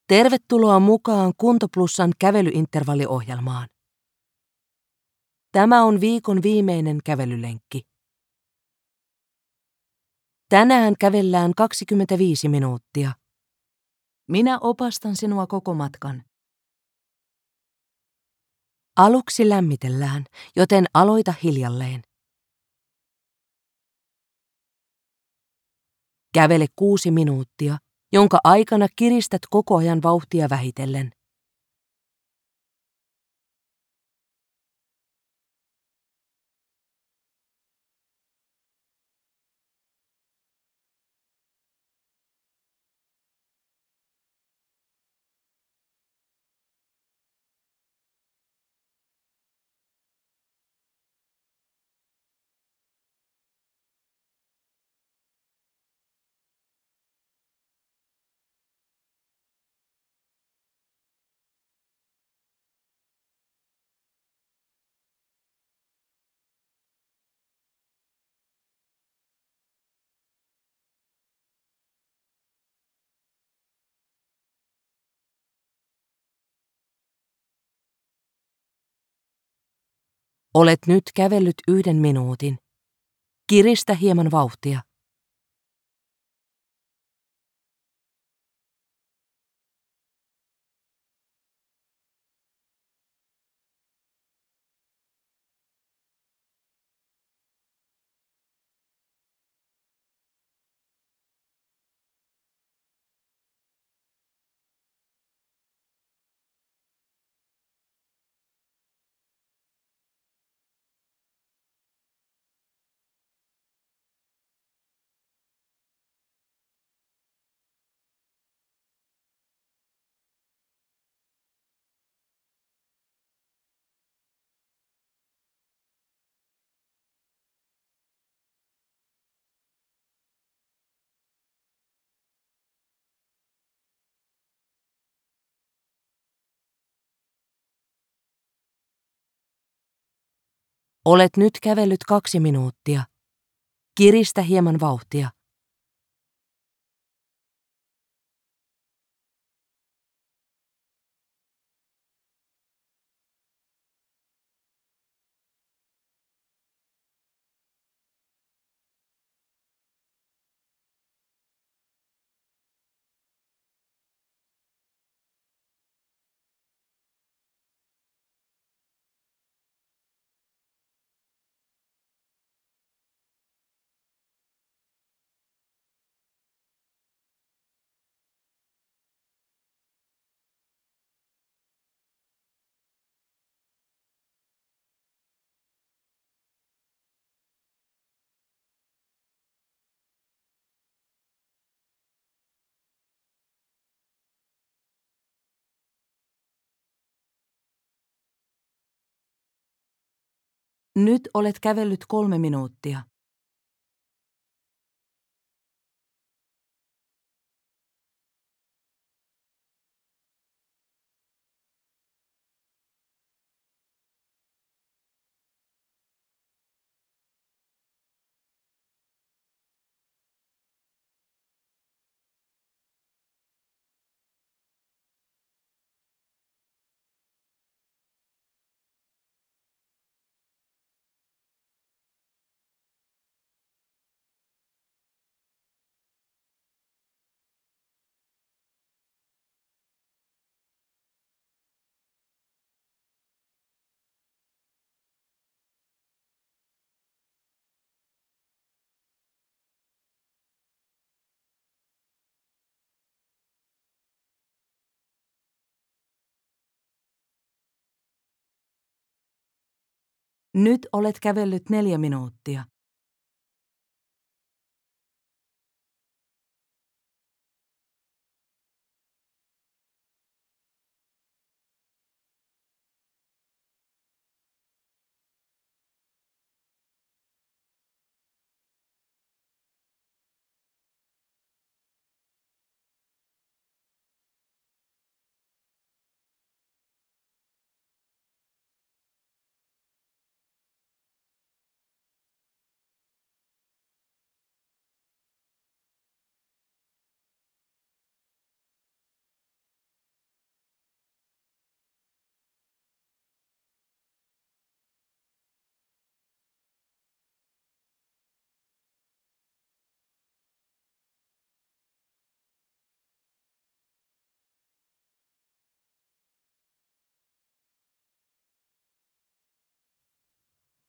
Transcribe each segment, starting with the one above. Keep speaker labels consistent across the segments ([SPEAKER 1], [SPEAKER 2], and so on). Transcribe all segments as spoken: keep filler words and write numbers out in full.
[SPEAKER 1] Tervetuloa mukaan Kuntoplussan kävelyintervalliohjelmaan. Tämä on viikon viimeinen kävelylenkki. Tänään kävellään kaksikymmentäviisi minuuttia. Minä opastan sinua koko matkan. Aluksi lämmitellään, joten aloita hiljalleen. Kävele kuusi minuuttia, jonka aikana kiristät koko ajan vauhtia vähitellen. Olet nyt kävellyt yhden minuutin. Kiristä hieman vauhtia. Olet nyt kävellyt kaksi minuuttia. Kiristä hieman vauhtia. Nyt olet kävellyt kolme minuuttia. Nyt olet kävellyt neljä minuuttia.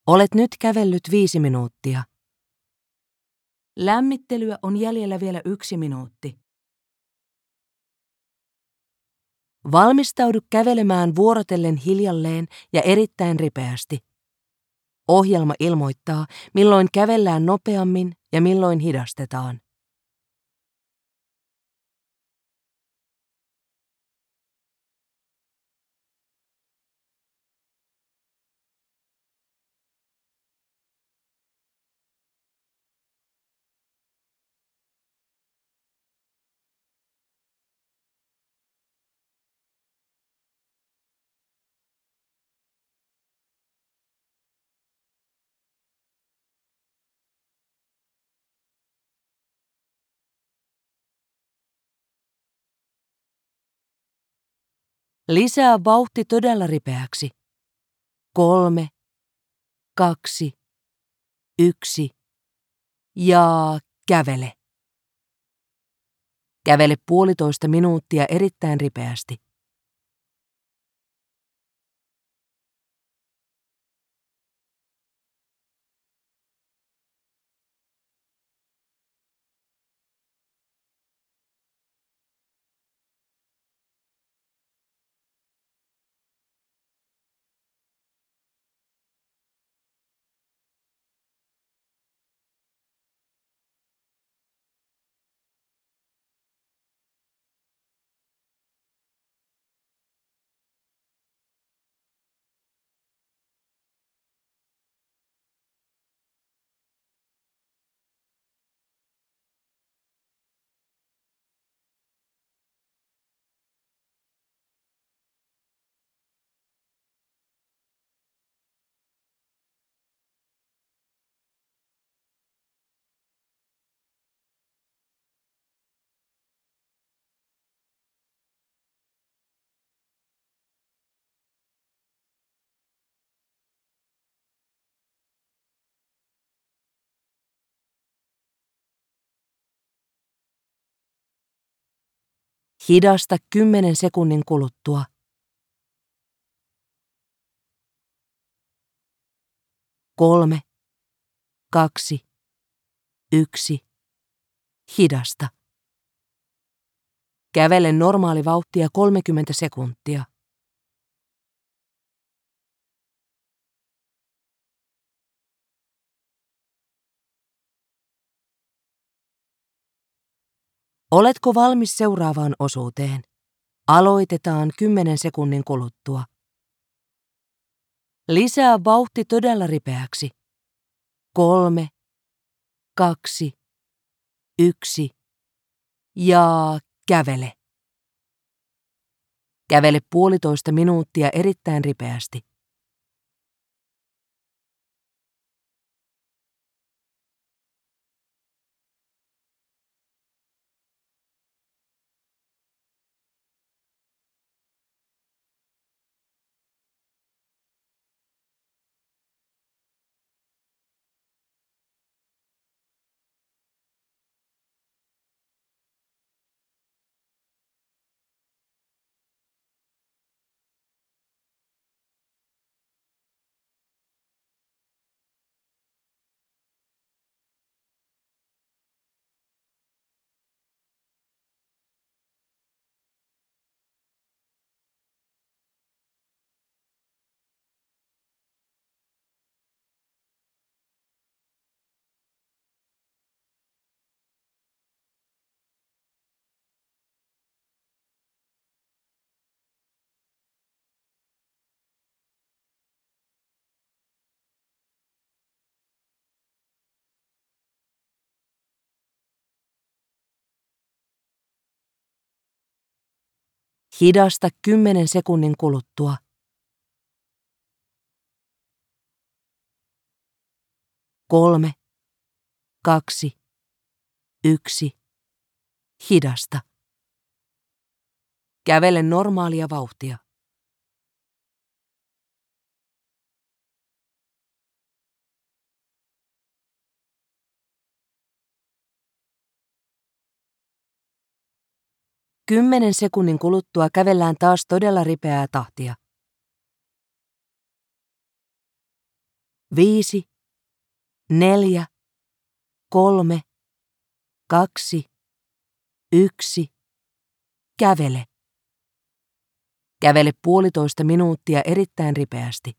[SPEAKER 1] Olet nyt kävellyt viisi minuuttia. Lämmittelyä on jäljellä vielä yksi minuutti. Valmistaudu kävelemään vuorotellen hiljalleen ja erittäin ripeästi. Ohjelma ilmoittaa, milloin kävellään nopeammin ja milloin hidastetaan. Lisää vauhti todella ripeäksi. Kolme, kaksi, yksi ja kävele. Kävele puolitoista minuuttia erittäin ripeästi. Hidasta kymmenen sekunnin kuluttua. Kolme, kaksi, yksi, hidasta. Kävele normaalivauhtia kolmekymmentä sekuntia. Oletko valmis seuraavaan osuuteen? Aloitetaan kymmenen sekunnin kuluttua. Lisää vauhti todella ripeäksi. Kolme, kaksi, yksi ja kävele. Kävele puolitoista minuuttia erittäin ripeästi. Hidasta kymmenen sekunnin kuluttua. Kolme, kaksi, yksi, hidasta. Kävele normaalia vauhtia. Kymmenen sekunnin kuluttua kävellään taas todella ripeää tahtia. Viisi, neljä, kolme, kaksi, yksi. Kävele. Kävele puolitoista minuuttia erittäin ripeästi.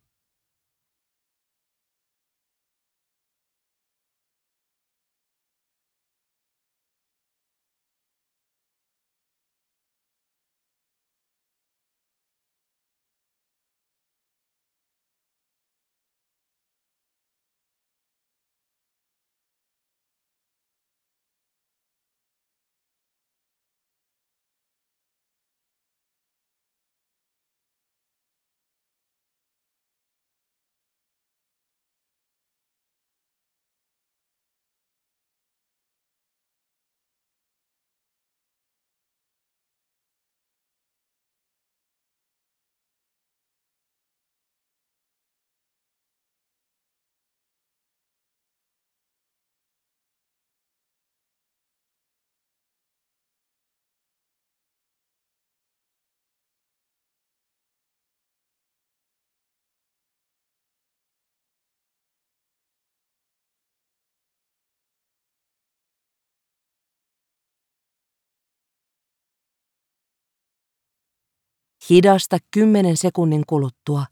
[SPEAKER 1] Hidasta kymmenen sekunnin kuluttua.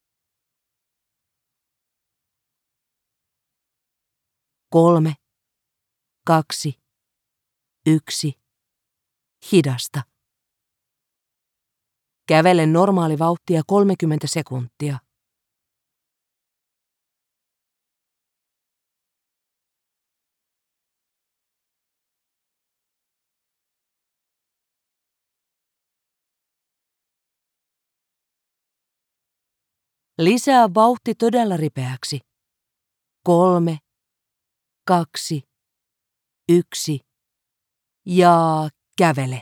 [SPEAKER 1] Kolme, kaksi, yksi. Hidasta. Kävele normaalivauhtia kolmekymmentä sekuntia. Lisää vauhti todella ripeäksi. Kolme, kaksi, yksi ja kävele.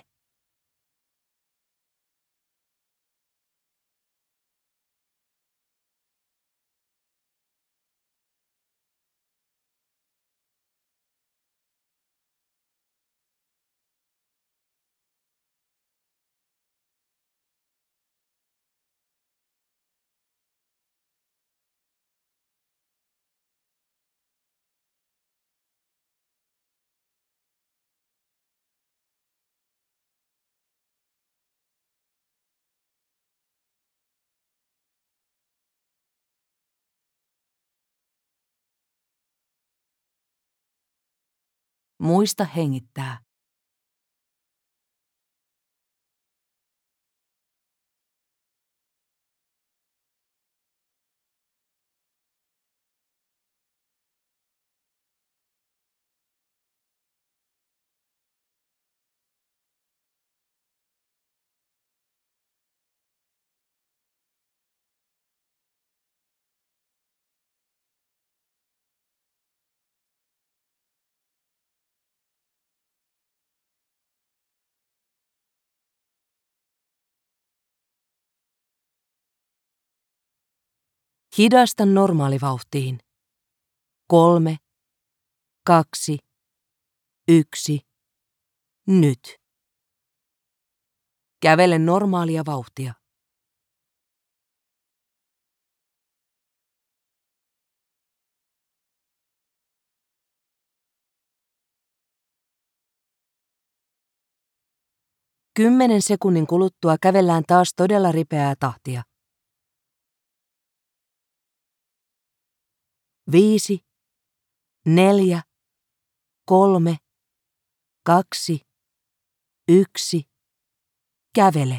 [SPEAKER 1] Muista hengittää. Hidasta normaalivauhtiin. Kolme, kaksi, yksi. Nyt. Kävele normaalia vauhtia. Kymmenen sekunnin kuluttua kävellään taas todella ripeää tahtia. Viisi, neljä, kolme, kaksi, yksi. Kävele.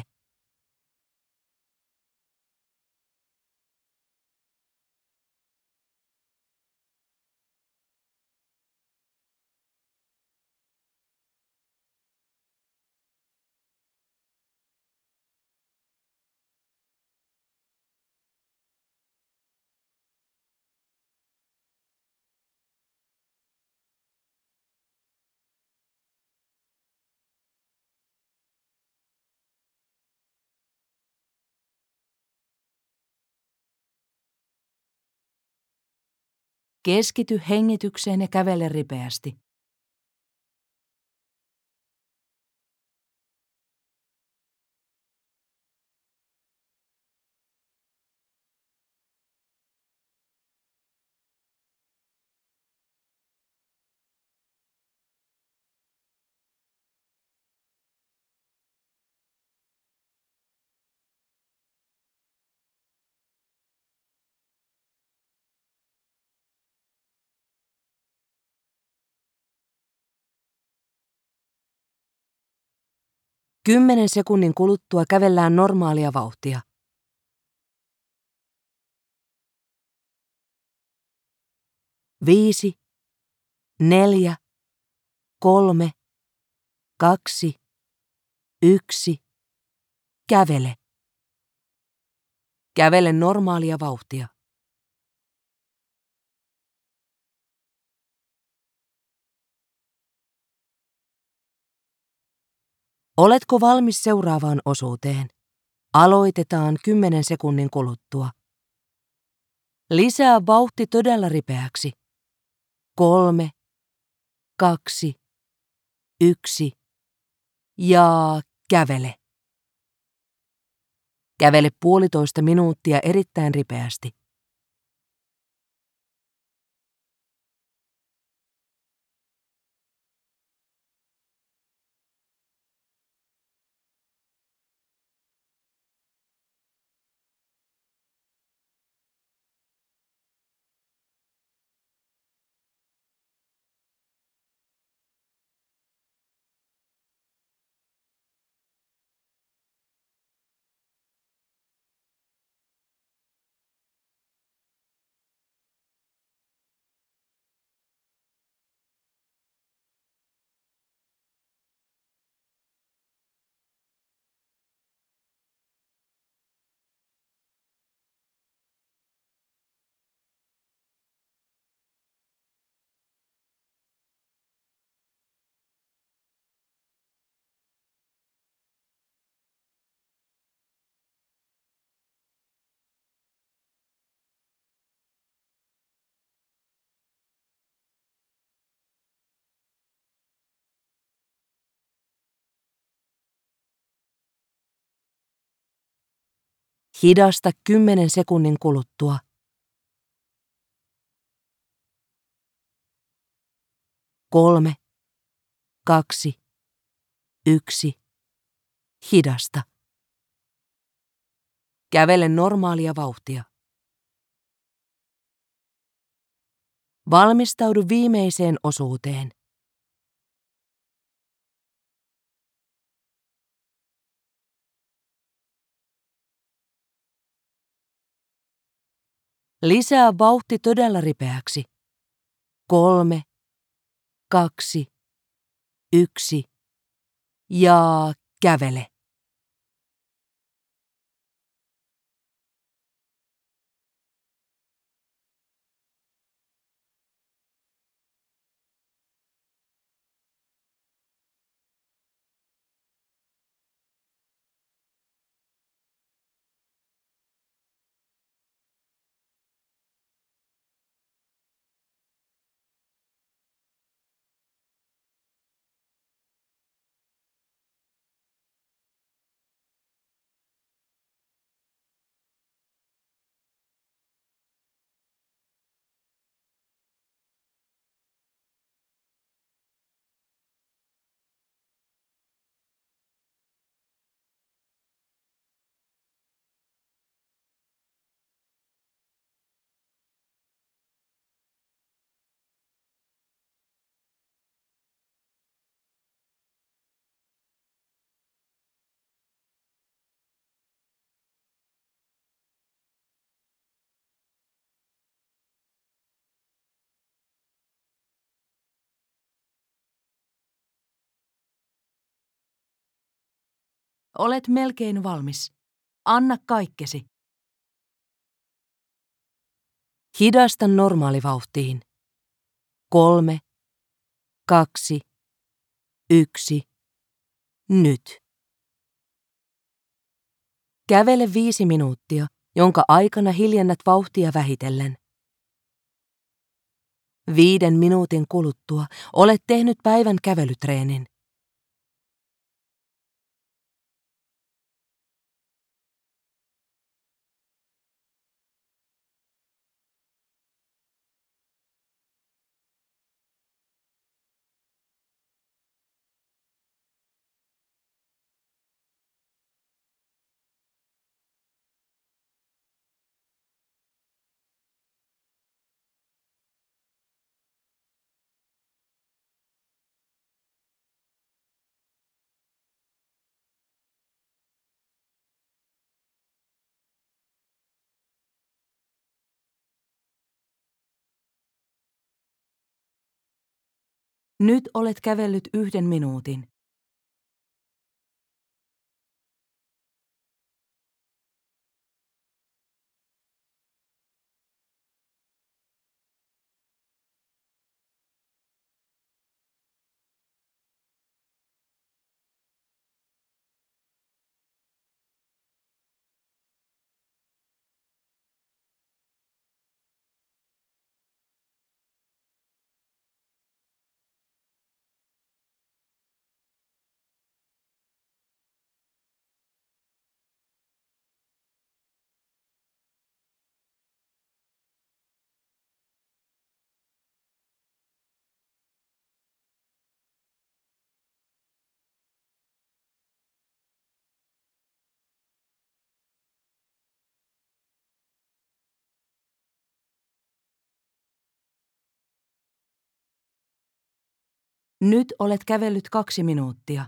[SPEAKER 1] Keskity hengitykseen ja kävele ripeästi. Kymmenen sekunnin kuluttua kävellään normaalia vauhtia. Viisi, neljä, kolme, kaksi, yksi. Kävele. Kävele normaalia vauhtia. Oletko valmis seuraavaan osuuteen? Aloitetaan kymmenen sekunnin kuluttua. Lisää vauhti todella ripeäksi. Kolme, kaksi, yksi ja kävele. Kävele puolitoista minuuttia erittäin ripeästi. Hidasta kymmenen sekunnin kuluttua. Kolme, kaksi, yksi. Hidasta. Kävele normaalia vauhtia. Valmistaudu viimeiseen osuuteen. Lisää vauhti todella ripeäksi. Kolme, kaksi, yksi ja kävele. Olet melkein valmis. Anna kaikkesi. Hidasta normaalivauhtiin. Kolme, kaksi, yksi. Nyt. Kävele viisi minuuttia, jonka aikana hiljennät vauhtia vähitellen. Viiden minuutin kuluttua olet tehnyt päivän kävelytreenin. Nyt olet kävellyt yhden minuutin. Nyt olet kävellyt kaksi minuuttia.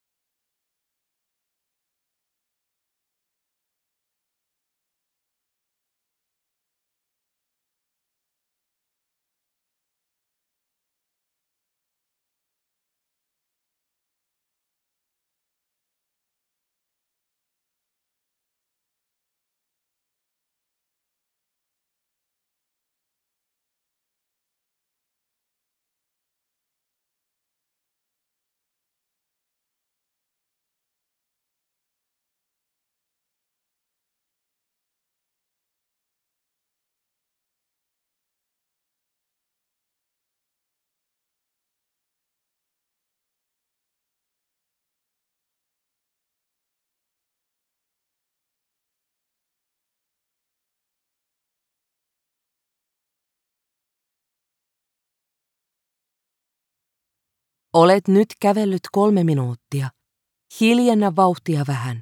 [SPEAKER 1] Olet nyt kävellyt kolme minuuttia. Hiljennä vauhtia vähän.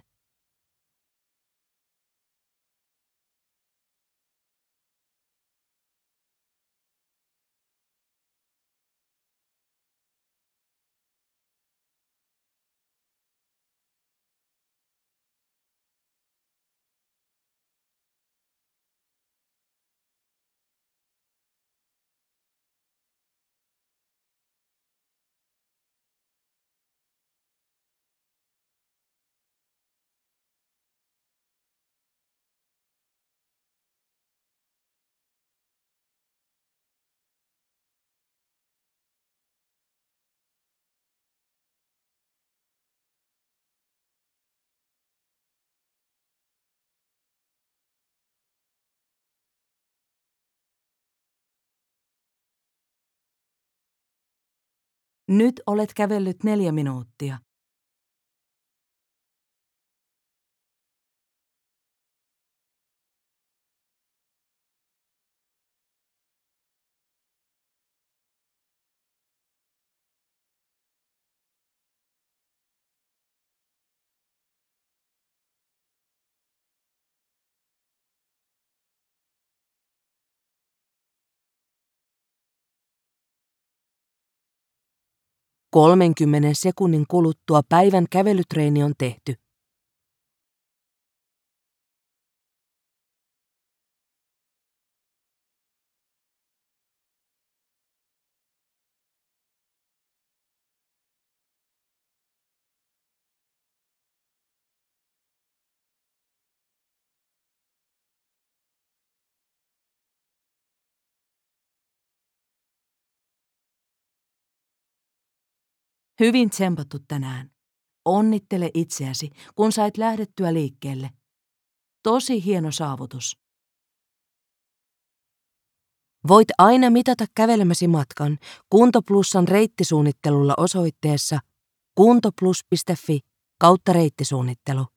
[SPEAKER 1] Nyt olet kävellyt neljä minuuttia. kolmenkymmenen sekunnin kuluttua päivän kävelytreeni on tehty. Hyvin tsempattu tänään. Onnittele itseäsi, kun sait lähdettyä liikkeelle. Tosi hieno saavutus. Voit aina mitata kävelemäsi matkan Kuntoplussan reittisuunnittelulla osoitteessa kuntoplus piste fi kautta reittisuunnittelu.